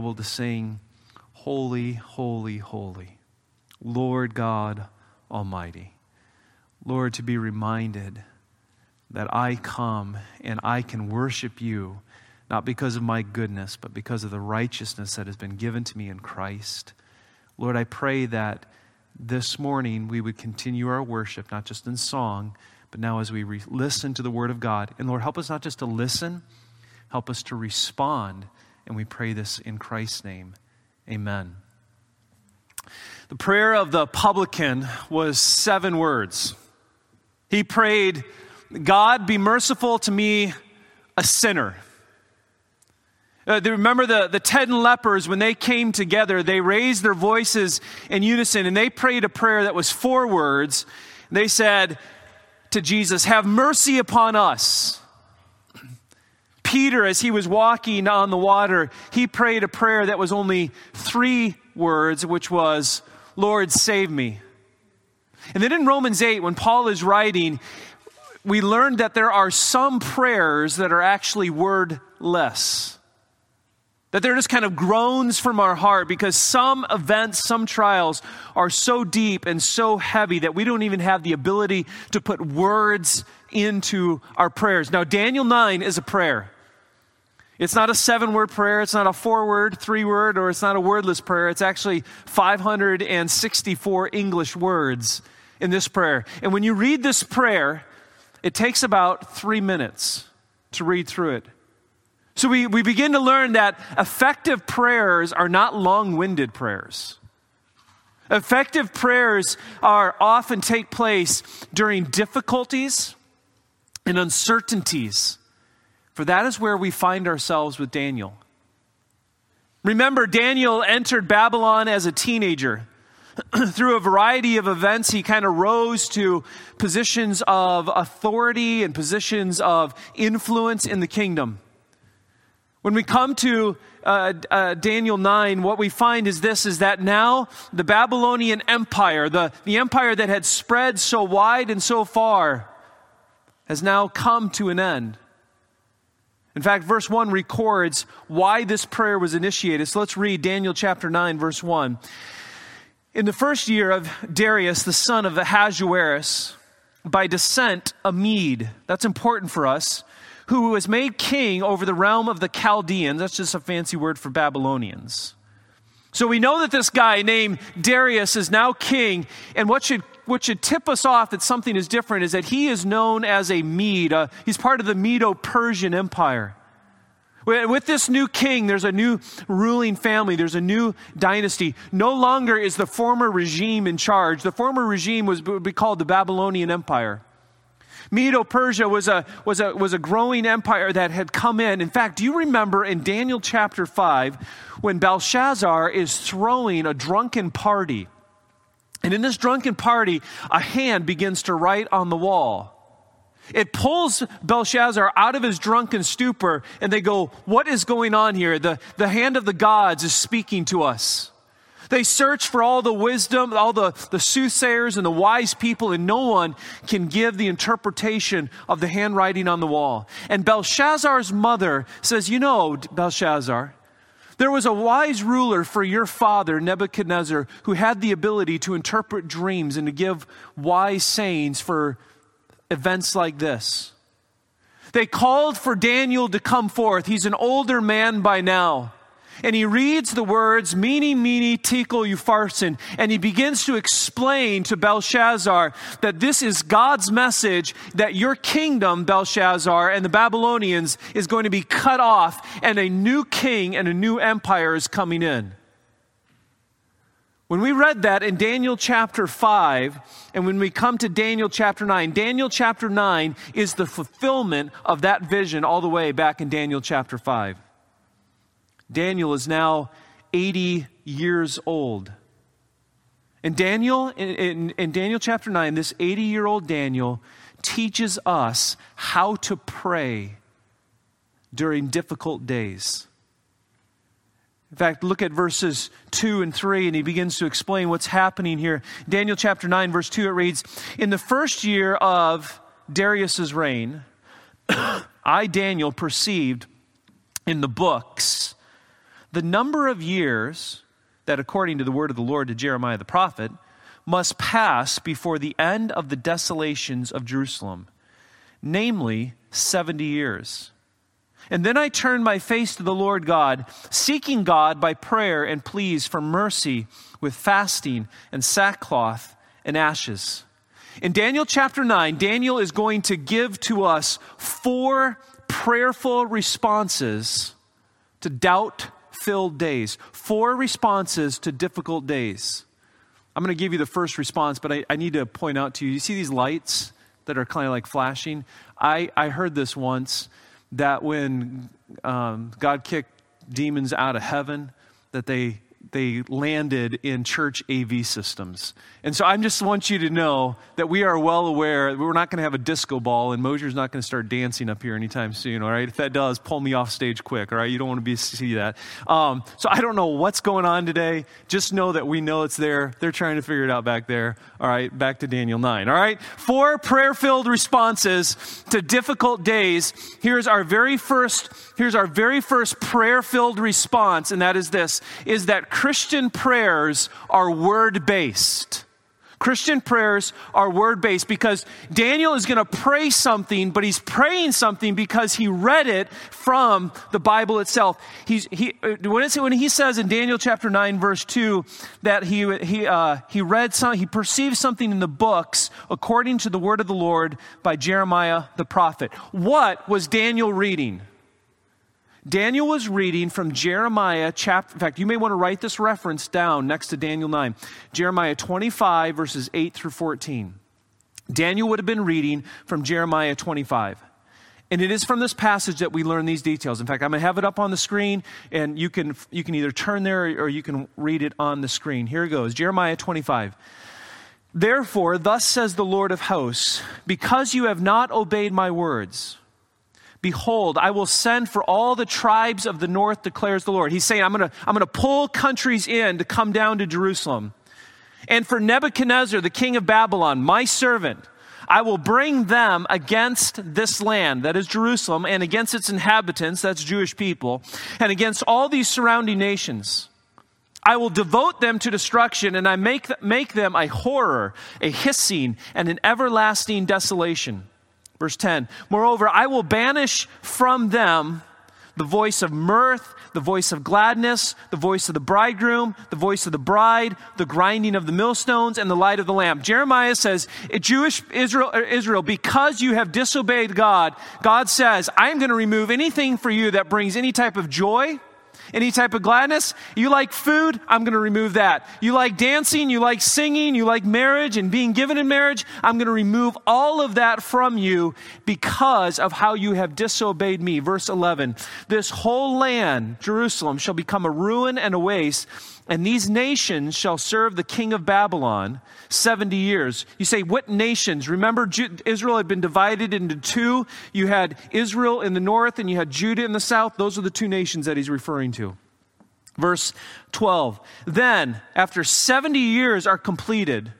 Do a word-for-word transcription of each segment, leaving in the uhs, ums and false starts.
To sing, holy, holy, holy, Lord God Almighty. Lord, to be reminded that I come and I can worship you, not because of my goodness, but because of the righteousness that has been given to me in Christ. Lord, I pray that this morning we would continue our worship, not just in song, but now as we re- listen to the Word of God. And Lord, help us not just to listen, help us to respond. And we pray this in Christ's name. Amen. The prayer of the publican was seven words. He prayed, God, be merciful to me, a sinner. Uh, they remember the, the ten lepers, when they came together, they raised their voices in unison, and they prayed a prayer that was four words. They said to Jesus, have mercy upon us. Peter, as he was walking on the water, he prayed a prayer that was only three words, which was, Lord, save me. And then in Romans eight, when Paul is writing, we learned that there are some prayers that are actually wordless. That they're just kind of groans from our heart because some events, some trials are so deep and so heavy that we don't even have the ability to put words into our prayers. Now, Daniel nine is a prayer. It's not a seven-word prayer. It's not a four-word, three-word, or it's not a wordless prayer. It's actually five hundred sixty-four English words in this prayer. And when you read this prayer, it takes about three minutes to read through it. So we, we begin to learn that effective prayers are not long-winded prayers. Effective prayers are often take place during difficulties and uncertainties. For that is where we find ourselves with Daniel. Remember, Daniel entered Babylon as a teenager. Through a variety of events, he kind of rose to positions of authority and positions of influence in the kingdom. When we come to uh, uh, Daniel nine, what we find is this, is that now the Babylonian Empire, the, the empire that had spread so wide and so far, has now come to an end. In fact, verse one records why this prayer was initiated. So let's read Daniel chapter nine, verse one. In the first year of Darius, the son of Ahasuerus, by descent a Mede, that's important for us, who was made king over the realm of the Chaldeans. That's just a fancy word for Babylonians. So we know that this guy named Darius is now king, and what should what should tip us off that something is different is that he is known as a Mede. Uh, he's part of the Medo-Persian Empire. With this new king, there's a new ruling family. There's a new dynasty. No longer is the former regime in charge. The former regime was would be called the Babylonian Empire. Medo-Persia was a, was, a, was a growing empire that had come in. In fact, do you remember in Daniel chapter five when Belshazzar is throwing a drunken party? And in this drunken party, a hand begins to write on the wall. It pulls Belshazzar out of his drunken stupor, and they go, what is going on here? The, the hand of the gods is speaking to us. They search for all the wisdom, all the, the soothsayers and the wise people, and no one can give the interpretation of the handwriting on the wall. And Belshazzar's mother says, you know, Belshazzar, there was a wise ruler for your father, Nebuchadnezzar, who had the ability to interpret dreams and to give wise sayings for events like this. They called for Daniel to come forth. He's an older man by now. And he reads the words, Mene, Mene, Tekel, Upharsin, and he begins to explain to Belshazzar that this is God's message, that your kingdom, Belshazzar, and the Babylonians is going to be cut off, and a new king and a new empire is coming in. When we read that in Daniel chapter five, and when we come to Daniel chapter nine, Daniel chapter nine is the fulfillment of that vision all the way back in Daniel chapter five. Daniel is now eighty years old. And Daniel, in, in, in Daniel chapter nine, this eighty-year-old Daniel teaches us how to pray during difficult days. In fact, look at verses two and three, and he begins to explain what's happening here. Daniel chapter nine, verse two, it reads, in the first year of Darius's reign, I, Daniel, perceived in the books the number of years that, according to the word of the Lord to Jeremiah the prophet, must pass before the end of the desolations of Jerusalem, namely seventy years. And then I turned my face to the Lord God, seeking God by prayer and pleas for mercy with fasting and sackcloth and ashes. In Daniel chapter nine, Daniel is going to give to us four prayerful responses to doubt-filled days. Four responses to difficult days. I'm going to give you the first response, but I, I need to point out to you, you see these lights that are kind of like flashing? I, I heard this once, that when um, God kicked demons out of heaven, that they they landed in church A V systems. And so I just want you to know that we are well aware we're not going to have a disco ball, and Mosier's not going to start dancing up here anytime soon, all right? If that does, pull me off stage quick, all right? You don't want to be see that. Um, so I don't know what's going on today. Just know that we know it's there. They're trying to figure it out back there. All right, back to Daniel nine, all right? Four prayer-filled responses to difficult days. Here's our very first, here's our very first prayer-filled response, and that is this, is that Christian prayers are word-based. Christian prayers are word-based because Daniel is going to pray something, but he's praying something because he read it from the Bible itself. He's, he, when, it's, when he says in Daniel chapter nine, verse two, that he, he, uh, he read some, he perceived something in the books according to the word of the Lord by Jeremiah the prophet. What was Daniel reading? Daniel was reading from Jeremiah chapter, in fact, you may want to write this reference down next to Daniel nine. Jeremiah twenty-five, verses eight through fourteen. Daniel would have been reading from Jeremiah twenty-five. And it is from this passage that we learn these details. In fact, I'm going to have it up on the screen, and you can, you can either turn there or you can read it on the screen. Here it goes, Jeremiah twenty-five. Therefore, thus says the Lord of hosts, because you have not obeyed my words, behold, I will send for all the tribes of the north, declares the Lord. He's saying, I'm going to I'm going to pull countries in to come down to Jerusalem. And for Nebuchadnezzar, the king of Babylon, my servant, I will bring them against this land, that is Jerusalem, and against its inhabitants, that's Jewish people, and against all these surrounding nations. I will devote them to destruction, and I make, make them a horror, a hissing, and an everlasting desolation. Verse ten, moreover, I will banish from them the voice of mirth, the voice of gladness, the voice of the bridegroom, the voice of the bride, the grinding of the millstones, and the light of the lamp. Jeremiah says, Jewish Israel, Israel, because you have disobeyed God, God says, I'm going to remove anything for you that brings any type of joy, any type of gladness. You like food? I'm going to remove that. You like dancing? You like singing? You like marriage and being given in marriage? I'm going to remove all of that from you because of how you have disobeyed me. Verse eleven, this whole land, Jerusalem, shall become a ruin and a waste, and these nations shall serve the king of Babylon seventy years. You say, what nations? Remember, Israel had been divided into two. You had Israel in the north and you had Judah in the south. Those are the two nations that he's referring to. Verse twelve, then, after seventy years are completed,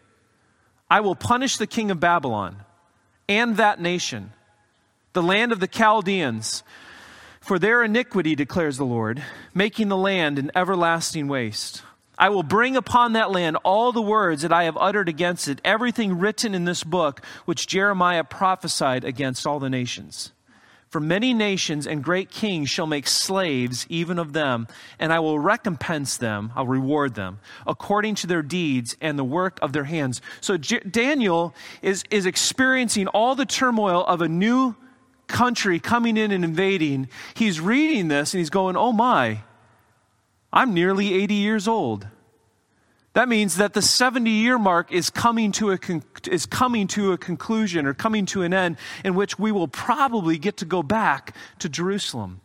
I will punish the king of Babylon and that nation, the land of the Chaldeans, for their iniquity, declares the Lord, making the land an everlasting waste. I will bring upon that land all the words that I have uttered against it, everything written in this book, which Jeremiah prophesied against all the nations. For many nations and great kings shall make slaves even of them, and I will recompense them, I'll reward them, according to their deeds and the work of their hands. So J- Daniel is, is experiencing all the turmoil of a new country coming in and invading. He's reading this and he's going, oh my, I'm nearly eighty years old. That means that the seventy-year mark is coming to a con- is coming to a conclusion or coming to an end in which we will probably get to go back to Jerusalem.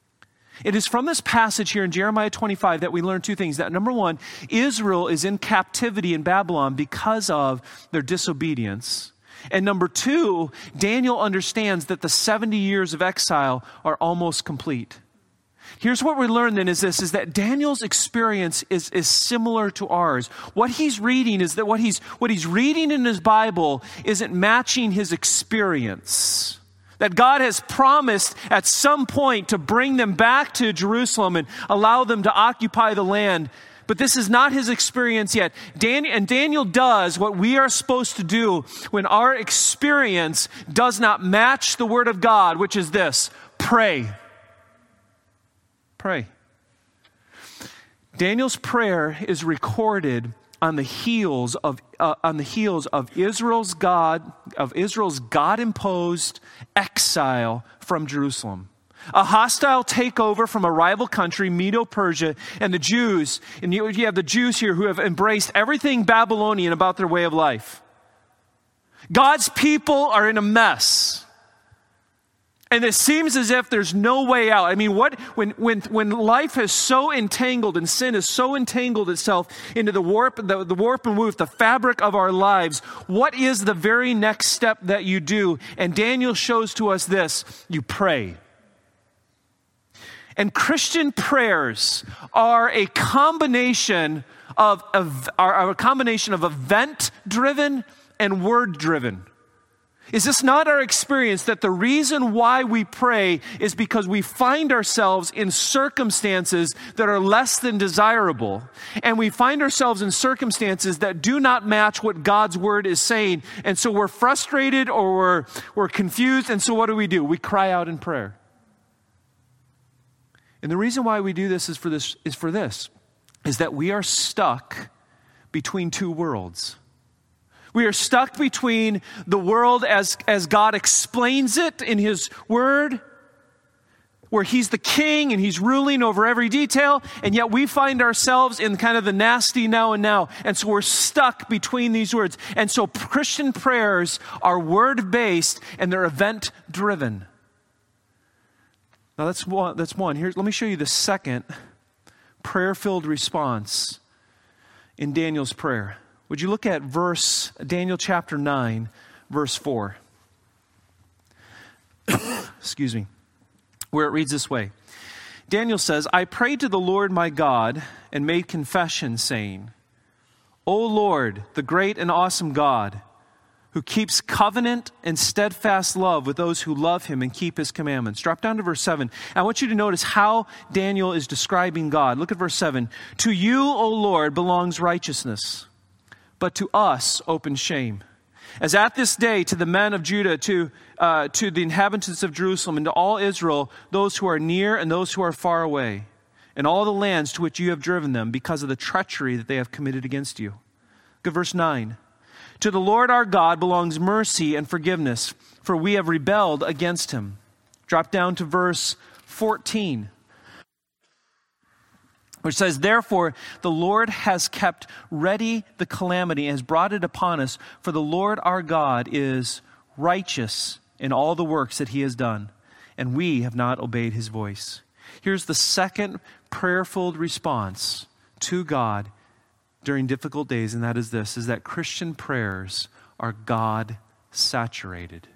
It is from this passage here in Jeremiah twenty-five that we learn two things. That number one, Israel is in captivity in Babylon because of their disobedience. And number two, Daniel understands that the seventy years of exile are almost complete. Here's what we learn then is this, is that Daniel's experience is, is similar to ours. What he's reading is that what he's, what he's reading in his Bible isn't matching his experience. That God has promised at some point to bring them back to Jerusalem and allow them to occupy the land. But this is not his experience yet. Dan- and Daniel does what we are supposed to do when our experience does not match the word of God, which is this: pray. Pray. Daniel's prayer is recorded on the heels of uh, on the heels of Israel's God of Israel's God-imposed exile from Jerusalem. A hostile takeover from a rival country, Medo-Persia, and the Jews. And you, you have the Jews here who have embraced everything Babylonian about their way of life. God's people are in a mess. And it seems as if there's no way out. I mean, what when when when life is so entangled and sin is so entangled itself into the warp, the, the warp and woof, the fabric of our lives, what is the very next step that you do? And Daniel shows to us this: you pray. And Christian prayers are a combination of, of are a combination of event-driven and word-driven. Is this not our experience that the reason why we pray is because we find ourselves in circumstances that are less than desirable, and we find ourselves in circumstances that do not match what God's word is saying, and so we're frustrated or we're, we're confused, and so what do we do? We cry out in prayer. And the reason why we do this is for this is for this, is that we are stuck between two worlds. We are stuck between the world as, as God explains it in his word, where he's the king and he's ruling over every detail, and yet we find ourselves in kind of the nasty now and now. And so we're stuck between these words. And so Christian prayers are word-based and they're event-driven. Now that's one. That's one. Here, let me show you the second prayer-filled response in Daniel's prayer. Would you look at verse, Daniel chapter nine, verse four. Excuse me. Where it reads this way. Daniel says, I prayed to the Lord my God and made confession, saying, O Lord, the great and awesome God, who keeps covenant and steadfast love with those who love him and keep his commandments. Drop down to verse seven. I want you to notice how Daniel is describing God. Look at verse seven. To you, O Lord, belongs righteousness, but to us open shame. As at this day to the men of Judah, to uh, to the inhabitants of Jerusalem, and to all Israel, those who are near and those who are far away, and all the lands to which you have driven them, because of the treachery that they have committed against you. Look at verse nine. To the Lord our God belongs mercy and forgiveness, for we have rebelled against him. Drop down to verse fourteen. Which says, therefore, the Lord has kept ready the calamity and has brought it upon us, for the Lord our God is righteous in all the works that he has done, and we have not obeyed his voice. Here's the second prayerful response to God during difficult days, and that is this, is that Christian prayers are God-saturated.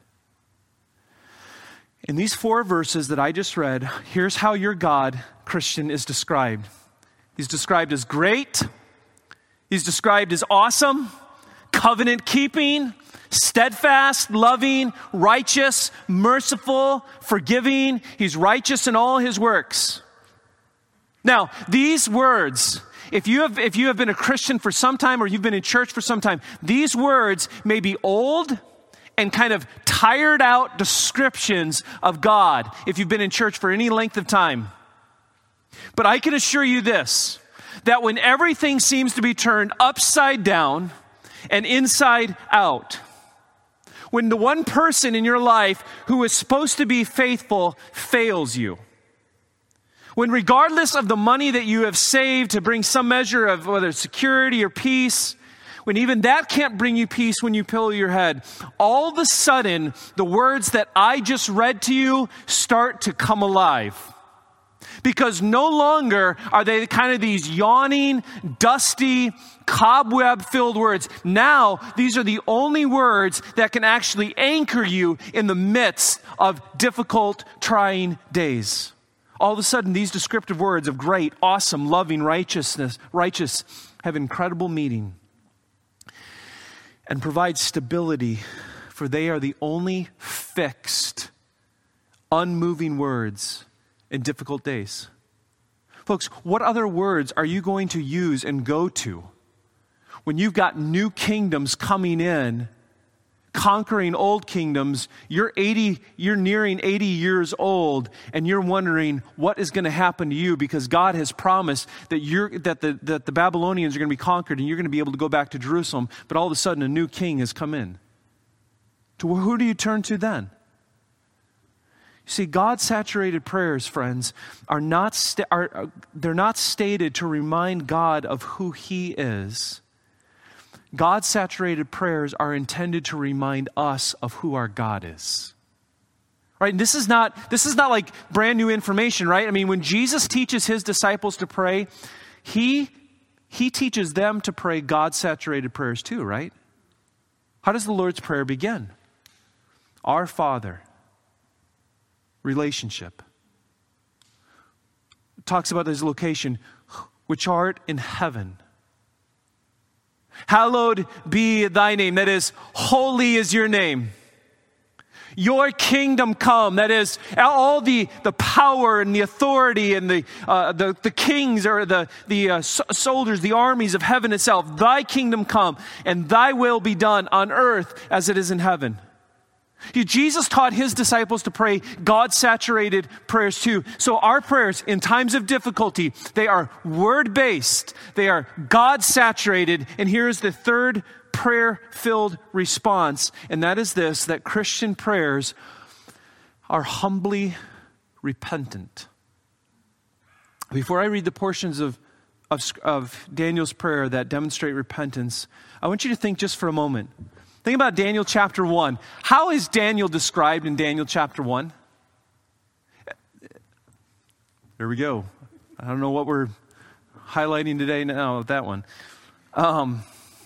In these four verses that I just read, here's how your God, Christian, is described. He's described as great. He's described as awesome, covenant-keeping, steadfast, loving, righteous, merciful, forgiving. He's righteous in all his works. Now, these words, if you have if you have been a Christian for some time or you've been in church for some time, these words may be old and kind of tired out descriptions of God if you've been in church for any length of time. But I can assure you this, that when everything seems to be turned upside down and inside out, when the one person in your life who is supposed to be faithful fails you, when regardless of the money that you have saved to bring some measure of whether it's security or peace, when even that can't bring you peace when you pillow your head, all of a sudden, the words that I just read to you start to come alive. Because no longer are they kind of these yawning, dusty, cobweb-filled words. Now, these are the only words that can actually anchor you in the midst of difficult, trying days. All of a sudden, these descriptive words of great, awesome, loving, righteousness, righteous, have incredible meaning and provide stability, for they are the only fixed unmoving words in difficult days. Folks, what other words are you going to use and go to when you've got new kingdoms coming in, conquering old kingdoms? You're eighty, you're nearing eighty years old, and you're wondering what is going to happen to you because God has promised that you're that the that the Babylonians are going to be conquered and you're going to be able to go back to Jerusalem, but all of a sudden a new king has come in. To who do you turn to then? See, God-saturated prayers, friends, are not sta- are they're not stated to remind God of who He is. God-saturated prayers are intended to remind us of who our God is. Right? And this is not this is not like brand new information, right? I mean, when Jesus teaches His disciples to pray, He He teaches them to pray God-saturated prayers too, right? How does the Lord's Prayer begin? Our Father. Relationship. It talks about His location, which art in heaven. Hallowed be thy name. That is, holy is your name. Your kingdom come. That is, all the, the power and the authority and the uh, the, the kings or the, the uh, soldiers, the armies of heaven itself. Thy kingdom come and thy will be done on earth as it is in heaven. Jesus taught His disciples to pray God-saturated prayers too. So our prayers in times of difficulty, they are word-based, they are God-saturated, and here's the third prayer-filled response, and that is this, that Christian prayers are humbly repentant. Before I read the portions of, of, of Daniel's prayer that demonstrate repentance, I want you to think just for a moment. Think about Daniel chapter one. How is Daniel described in Daniel chapter one? There we go. I don't know what we're highlighting today now with that one. Um,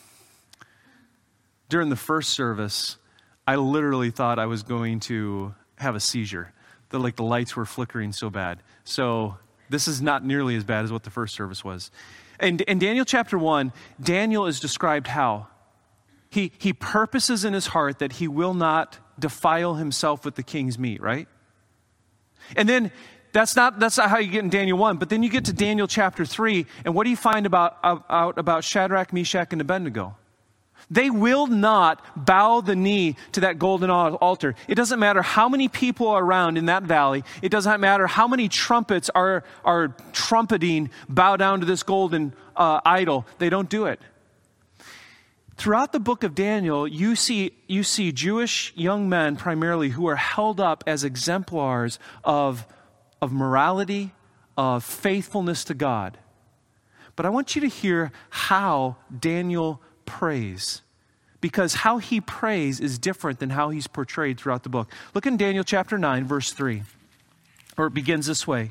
during the first service, I literally thought I was going to have a seizure. The, like the lights were flickering so bad. So this is not nearly as bad as what the first service was. And in Daniel chapter one, Daniel is described how? He, he purposes in his heart that he will not defile himself with the king's meat, right? And then that's not that's not how you get in Daniel one, but then you get to Daniel chapter three, and what do you find about, out about Shadrach, Meshach, and Abednego? They will not bow the knee to that golden altar. It doesn't matter how many people are around in that valley. It doesn't matter how many trumpets are, are trumpeting, bow down to this golden uh, idol. They don't do it. Throughout the book of Daniel, you see, you see Jewish young men primarily who are held up as exemplars of, of morality, of faithfulness to God. But I want you to hear how Daniel prays, because how he prays is different than how he's portrayed throughout the book. Look in Daniel chapter nine, verse three, or it begins this way.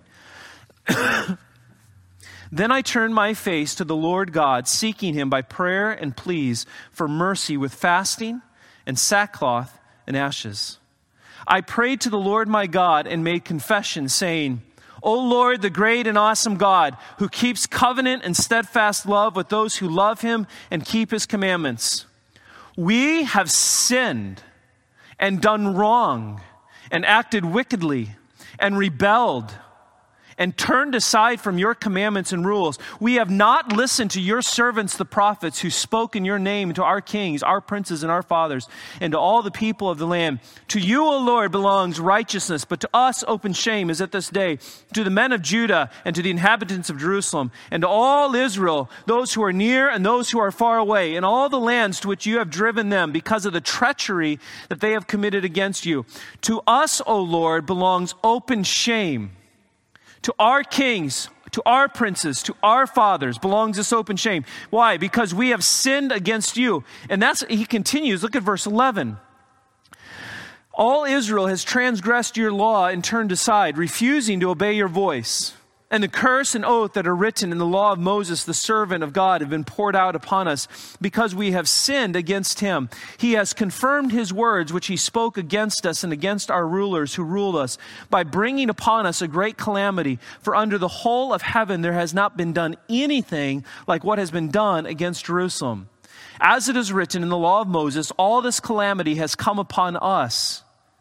Then I turned my face to the Lord God, seeking Him by prayer and pleas for mercy with fasting and sackcloth and ashes. I prayed to the Lord my God and made confession, saying, O Lord, the great and awesome God, who keeps covenant and steadfast love with those who love Him and keep His commandments. We have sinned and done wrong and acted wickedly and rebelled and turned aside from your commandments and rules. We have not listened to your servants, the prophets, who spoke in your name to our kings, our princes, and our fathers, and to all the people of the land. To you, O Lord, belongs righteousness, but to us open shame is at this day. To the men of Judah and to the inhabitants of Jerusalem, and to all Israel, those who are near and those who are far away, in all the lands to which you have driven them because of the treachery that they have committed against you. To us, O Lord, belongs open shame. To our kings, to our princes, to our fathers belongs this open shame. Why? Because we have sinned against you. And that's, he continues, look at verse eleven. All Israel has transgressed your law and turned aside, refusing to obey your voice. And the curse and oath that are written in the law of Moses, the servant of God, have been poured out upon us because we have sinned against him. He has confirmed his words, which he spoke against us and against our rulers who ruled us, by bringing upon us a great calamity. For under the whole of heaven there has not been done anything like what has been done against Jerusalem. As it is written in the law of Moses, all this calamity has come upon us.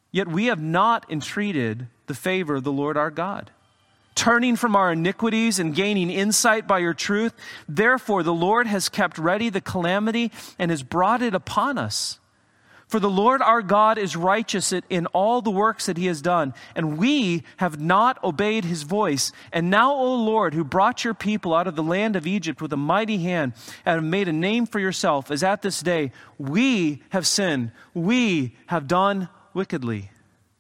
Yet we have not entreated the favor of the Lord our God, turning from our iniquities and gaining insight by your truth. Therefore, the Lord has kept ready the calamity and has brought it upon us. For the Lord our God is righteous in all the works that he has done, and we have not obeyed his voice. And now, O Lord, who brought your people out of the land of Egypt with a mighty hand and have made a name for yourself, as at this day, we have sinned, we have done wickedly.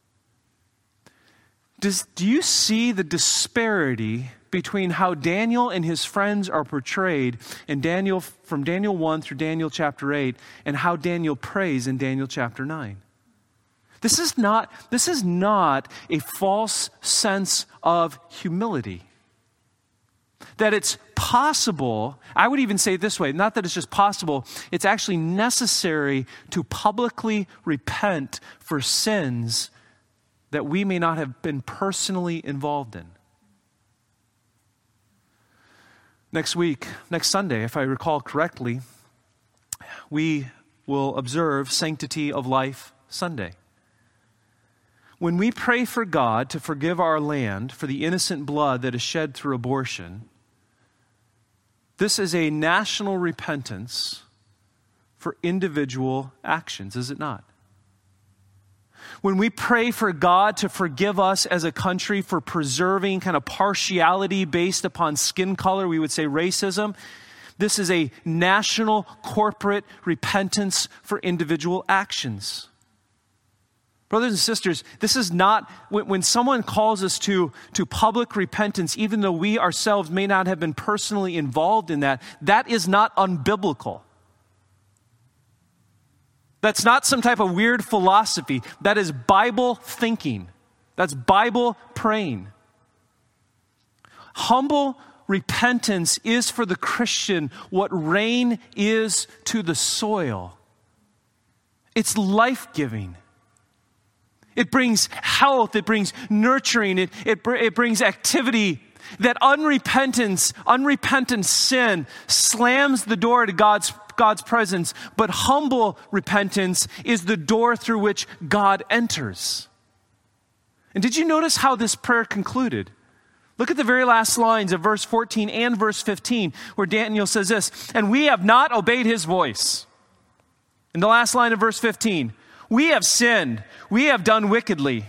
Does, do you see the disparity between how Daniel and his friends are portrayed in Daniel, from Daniel one through Daniel chapter eight, and how Daniel prays in Daniel chapter nine? This is not, this is not a false sense of humility. That it's possible, I would even say it this way, not that it's just possible, it's actually necessary to publicly repent for sins that we may not have been personally involved in. Next week, next Sunday, if I recall correctly, we will observe Sanctity of Life Sunday. When we pray for God to forgive our land for the innocent blood that is shed through abortion, this is a national repentance for individual actions, is it not? When we pray for God to forgive us as a country for preserving kind of partiality based upon skin color, we would say racism, this is a national corporate repentance for individual actions. Brothers and sisters, this is not, when, when someone calls us to, to public repentance, even though we ourselves may not have been personally involved in that, that is not unbiblical. That's not some type of weird philosophy. That is Bible thinking. That's Bible praying. Humble repentance is for the Christian what rain is to the soil. It's life-giving. It brings health. It brings nurturing. It, it, it brings activity. That unrepentance, unrepentant sin slams the door to God's God's presence, but humble repentance is the door through which God enters. And did you notice how this prayer concluded? Look at the very last lines of verse fourteen and verse fifteen, where Daniel says this, and we have not obeyed his voice. In the last line of verse fifteen, we have sinned, we have done wickedly.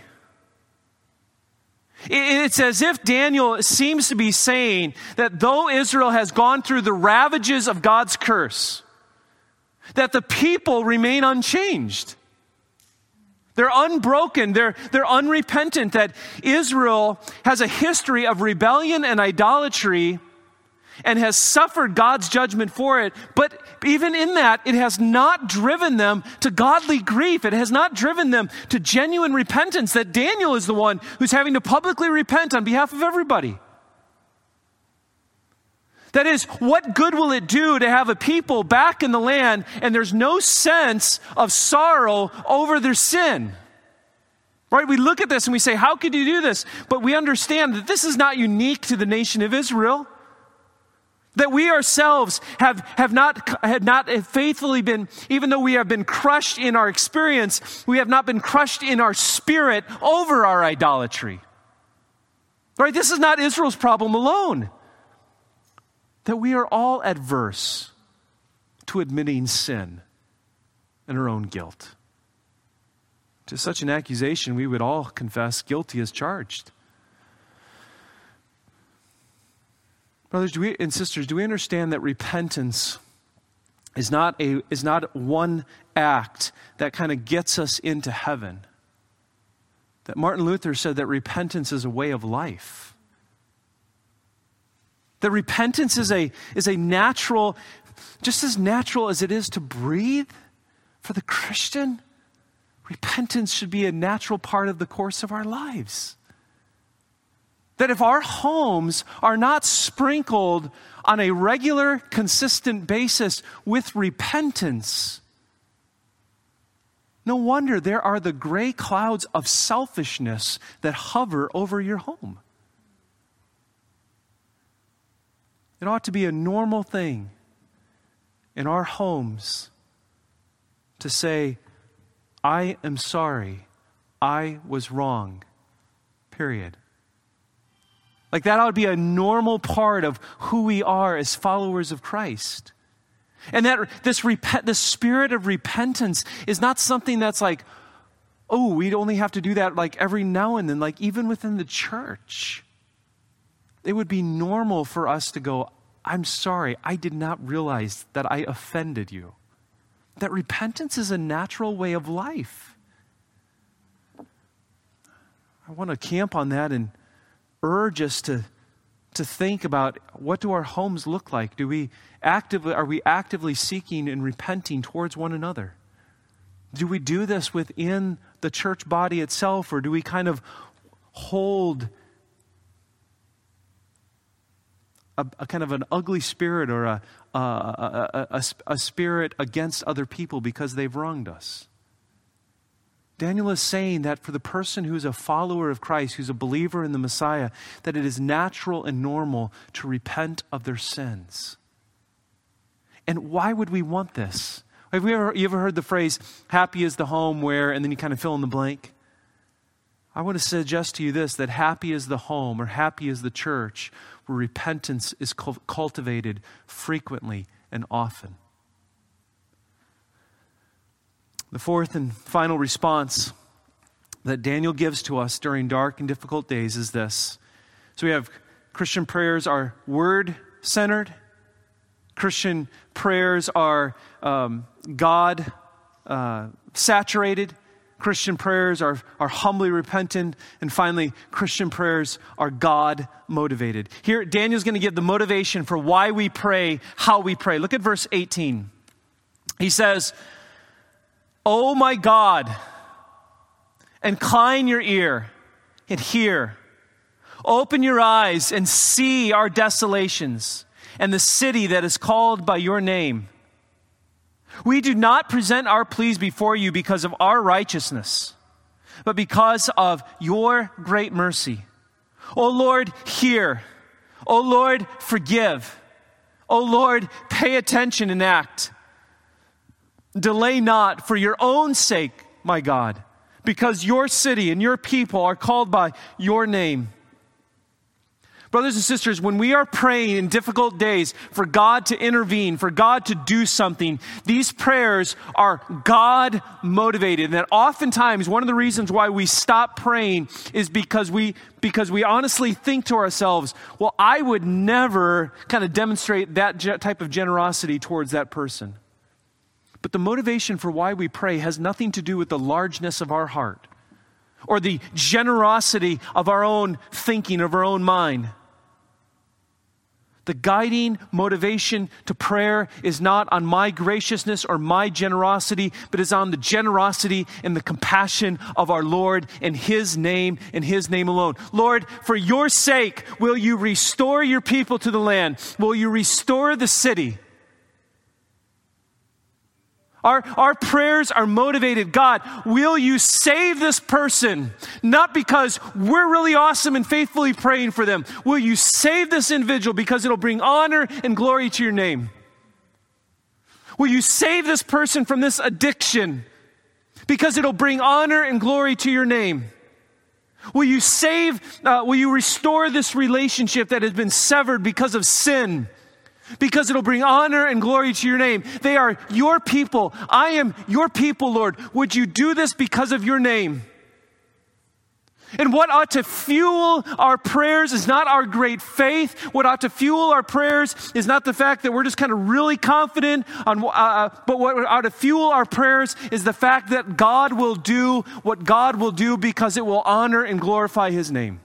It's as if Daniel seems to be saying that though Israel has gone through the ravages of God's curse, that the people remain unchanged. They're unbroken. They're, they're unrepentant. That Israel has a history of rebellion and idolatry and has suffered God's judgment for it. But even in that, it has not driven them to godly grief. It has not driven them to genuine repentance. That Daniel is the one who's having to publicly repent on behalf of everybody. That is, what good will it do to have a people back in the land and there's no sense of sorrow over their sin? Right? We look at this and we say, how could you do this? But we understand that this is not unique to the nation of Israel. That we ourselves have, have not, have not faithfully been, even though we have been crushed in our experience, we have not been crushed in our spirit over our idolatry. Right? This is not Israel's problem alone. That we are all adverse to admitting sin and our own guilt. To such an accusation, we would all confess guilty as charged. Brothers do we, and sisters, do we understand that repentance is not a is not one act that kind of gets us into heaven? That Martin Luther said that repentance is a way of life. That repentance is a, is a natural, just as natural as it is to breathe for the Christian, repentance should be a natural part of the course of our lives. That if our homes are not sprinkled on a regular, consistent basis with repentance, no wonder there are the gray clouds of selfishness that hover over your home. It ought to be a normal thing in our homes to say, I am sorry I was wrong. Period. Like that ought to be a normal part of who we are as followers of Christ. And that this repent, the spirit of repentance is not something that's like, oh, we'd only have to do that like every now and then, like even within the church. It would be normal for us to go, I'm sorry, I did not realize that I offended you. That repentance is a natural way of life. I want to camp on that and urge us to, to think about, what do our homes look like? Do we actively, are we actively seeking and repenting towards one another? Do we do this within the church body itself, or do we kind of hold a, a kind of an ugly spirit or a, a, a, a, a spirit against other people because they've wronged us? Daniel is saying that for the person who's a follower of Christ, who's a believer in the Messiah, that it is natural and normal to repent of their sins. And why would we want this? Have you ever, you ever heard the phrase, happy is the home where, and then you kind of fill in the blank? I want to suggest to you this, that happy is the home, or happy is the church, where repentance is cultivated frequently and often. The fourth and final response that Daniel gives to us during dark and difficult days is this. So we have Christian prayers are word-centered. Christian prayers are um, God-saturated. Uh, Christian prayers are, are humbly repentant. And finally, Christian prayers are God-motivated. Here, Daniel's going to give the motivation for why we pray, how we pray. Look at verse eighteen. He says, "Oh my God, incline your ear and hear. Open your eyes and see our desolations and the city that is called by your name. We do not present our pleas before you because of our righteousness, but because of your great mercy. O Lord, hear. O Lord, forgive. O Lord, pay attention and act. Delay not for your own sake, my God, because your city and your people are called by your name." Brothers and sisters, when we are praying in difficult days for God to intervene, for God to do something, these prayers are God motivated. And that oftentimes one of the reasons why we stop praying is because we because we honestly think to ourselves, well, I would never kind of demonstrate that ge- type of generosity towards that person. But the motivation for why we pray has nothing to do with the largeness of our heart or the generosity of our own thinking, of our own mind. The guiding motivation to prayer is not on my graciousness or my generosity, but is on the generosity and the compassion of our Lord in His name and His name alone. Lord, for your sake, will you restore your people to the land? Will you restore the city? Our, our prayers are motivated. God, will you save this person? Not because we're really awesome and faithfully praying for them. Will you save this individual because it'll bring honor and glory to your name? Will you save this person from this addiction because it'll bring honor and glory to your name? Will you save, uh, will you restore this relationship that has been severed because of sin? Because it'll bring honor and glory to your name. They are your people. I am your people, Lord. Would you do this because of your name? And what ought to fuel our prayers is not our great faith. What ought to fuel our prayers is not the fact that we're just kind of really confident on, uh, but what ought to fuel our prayers is the fact that God will do what God will do because it will honor and glorify His name.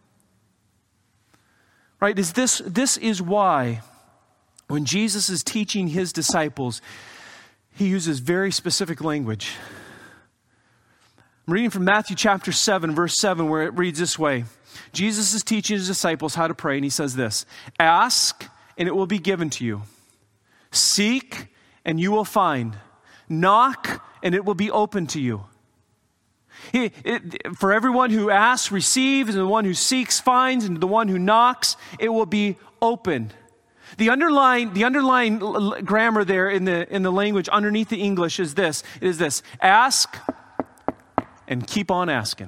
Right? Is this, this is why when Jesus is teaching His disciples, He uses very specific language. I'm reading from Matthew chapter seven, verse seven, where it reads this way. Jesus is teaching His disciples how to pray, and He says this: "Ask, and it will be given to you. Seek, and you will find. Knock, and it will be open to you." He, it, for everyone who asks, receives, and the one who seeks, finds, and the one who knocks, it will be open. The underlying, the underlying l- grammar there in the, in the language underneath the English is this, is this: ask, and keep on asking.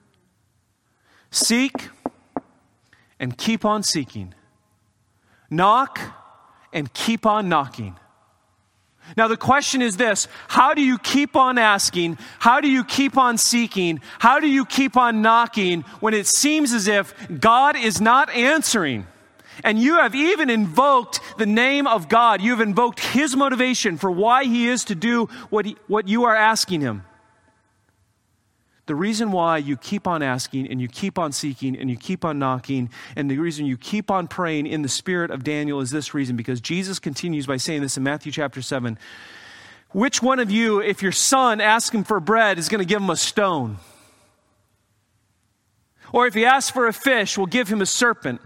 Seek and keep on seeking. Knock and keep on knocking. Now the question is this: how do you keep on asking? How do you keep on seeking? How do you keep on knocking when it seems as if God is not answering? And you have even invoked the name of God. You have invoked His motivation for why He is to do what, he, what you are asking Him. The reason why you keep on asking and you keep on seeking and you keep on knocking, and the reason you keep on praying in the spirit of Daniel is this reason, because Jesus continues by saying this in Matthew chapter seven. Which one of you, if your son asks him for bread, is going to give him a stone? Or if he asks for a fish, will give him a serpent?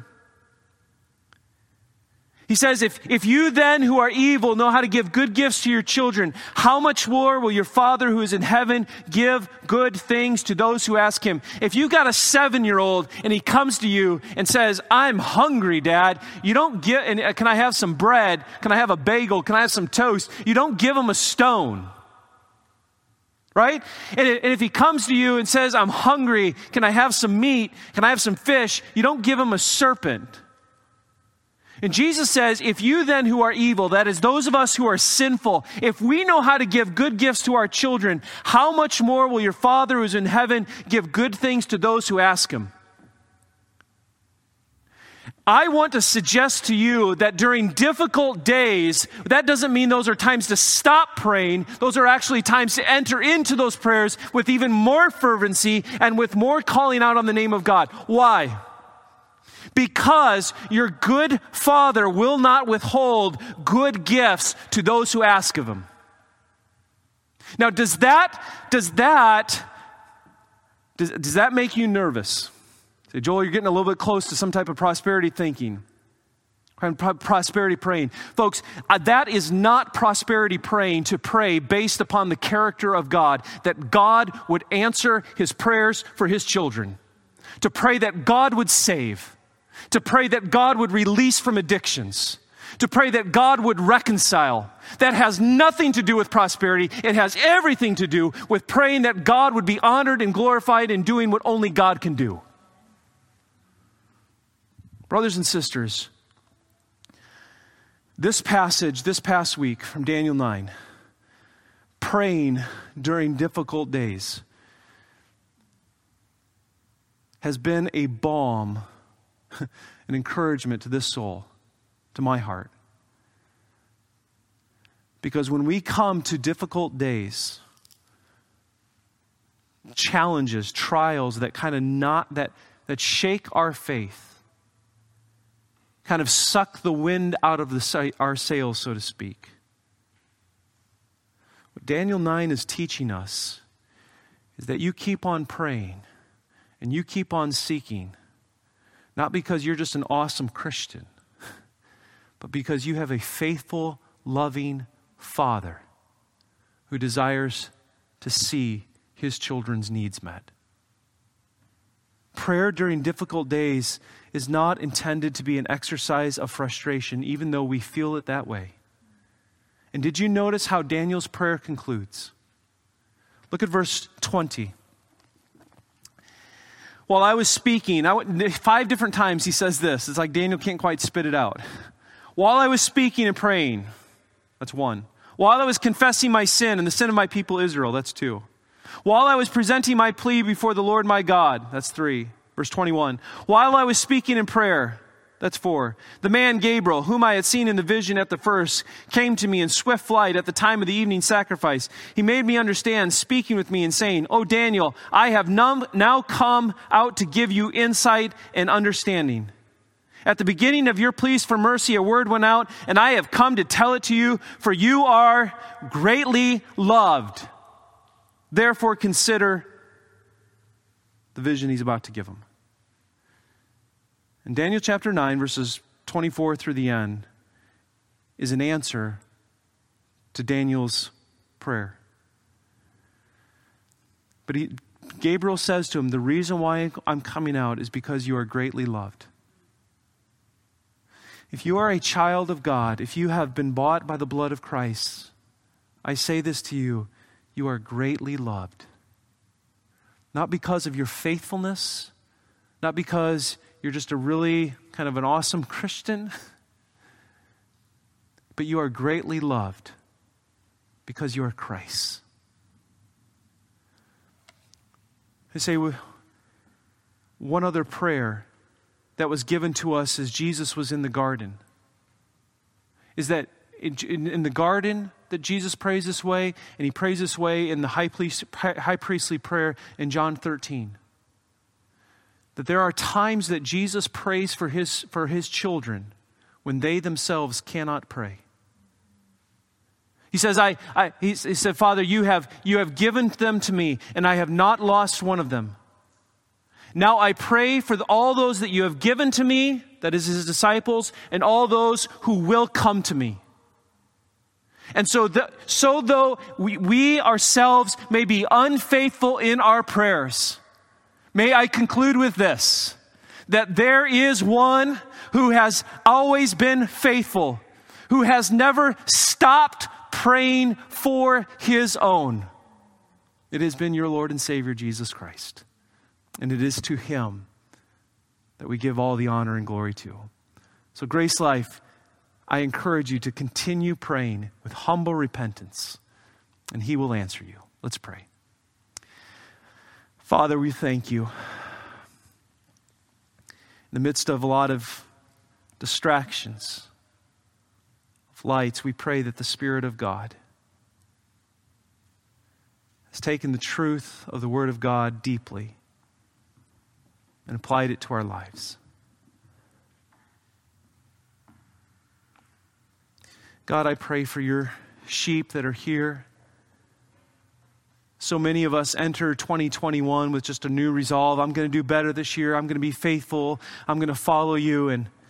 He says, if, if you then who are evil know how to give good gifts to your children, how much more will your Father who is in heaven give good things to those who ask Him? If you've got a seven-year-old and he comes to you and says, I'm hungry, Dad, you don't get, and can I have some bread? Can I have a bagel? Can I have some toast? You don't give him a stone. Right? And if he comes to you and says, I'm hungry, can I have some meat? Can I have some fish? You don't give him a serpent. And Jesus says, if you then who are evil, that is those of us who are sinful, if we know how to give good gifts to our children, how much more will your Father who is in heaven give good things to those who ask Him? I want to suggest to you that during difficult days, that doesn't mean those are times to stop praying. Those are actually times to enter into those prayers with even more fervency and with more calling out on the name of God. Why? Because your good Father will not withhold good gifts to those who ask of Him. Now, does that, does that, does, does that make you nervous? Say, Joel, you're getting a little bit close to some type of prosperity thinking, prosperity praying. Folks, uh, that is not prosperity praying to pray based upon the character of God, that God would answer His prayers for His children, to pray that God would save, to pray that God would release from addictions, to pray that God would reconcile. That has nothing to do with prosperity. It has everything to do with praying that God would be honored and glorified in doing what only God can do. Brothers and sisters, this passage, this past week from Daniel nine, praying during difficult days, has been a balm, an encouragement to this soul, to my heart. Because when we come to difficult days, challenges, trials that kind of not, that, that shake our faith, kind of suck the wind out of the, our sails, so to speak. What Daniel nine is teaching us is that you keep on praying and you keep on seeking, not because you're just an awesome Christian, but because you have a faithful, loving Father who desires to see His children's needs met. Prayer during difficult days is not intended to be an exercise of frustration, even though we feel it that way. And did you notice how Daniel's prayer concludes? Look at verse twenty. While I was speaking, I, five different times he says this. It's like Daniel can't quite spit it out. While I was speaking and praying, that's one. While I was confessing my sin and the sin of my people Israel, that's two. While I was presenting my plea before the Lord my God, that's three. Verse twenty-one. While I was speaking in prayer, that's four. The man Gabriel, whom I had seen in the vision at the first, came to me in swift flight at the time of the evening sacrifice. He made me understand, speaking with me and saying, O Daniel, I have now come out to give you insight and understanding. At the beginning of your pleas for mercy, a word went out, and I have come to tell it to you, for you are greatly loved. Therefore, consider the vision he's about to give him. In Daniel chapter nine, verses twenty-four through the end, is an answer to Daniel's prayer. But he, Gabriel says to him, the reason why I'm coming out is because you are greatly loved. If you are a child of God, if you have been bought by the blood of Christ, I say this to you, you are greatly loved. not because of your faithfulness, not because you're just a really kind of an awesome Christian, but you are greatly loved because you are Christ. I say one other prayer that was given to us as Jesus was in the garden is that in, in, in the garden that Jesus prays this way, and he prays this way in the high, priest, high priestly prayer in John thirteen. That there are times that Jesus prays for his, for his children when they themselves cannot pray. He says, I, I he, he said, Father, you have, you have given them to me, and I have not lost one of them. Now I pray for the, all those that you have given to me, that is his disciples, and all those who will come to me. And so, the, so though we, we ourselves may be unfaithful in our prayers, may I conclude with this, that there is one who has always been faithful, who has never stopped praying for his own. It has been your Lord and Savior, Jesus Christ. And it is to him that we give all the honor and glory to. So Grace Life, I encourage you to continue praying with humble repentance, and he will answer you. Let's pray. Father, we thank you. In the midst of a lot of distractions, of lights, we pray that the Spirit of God has taken the truth of the Word of God deeply and applied it to our lives. God, I pray for your sheep that are here. So many of us enter twenty twenty-one with just a new resolve. I'm going to do better this year. I'm going to be faithful. I'm going to follow you. And